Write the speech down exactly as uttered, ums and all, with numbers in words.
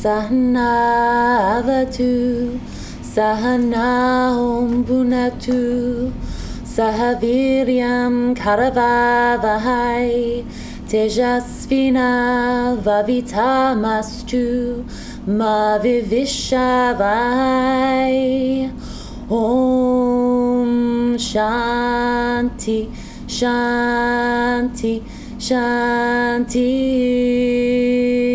Sahanavatu, Sahanahom Bunatu, Sahaviryam Karavavahai, Tejasvina Vavitamastu, Mavivishavai. Om Shanti, Shanti, Shanti.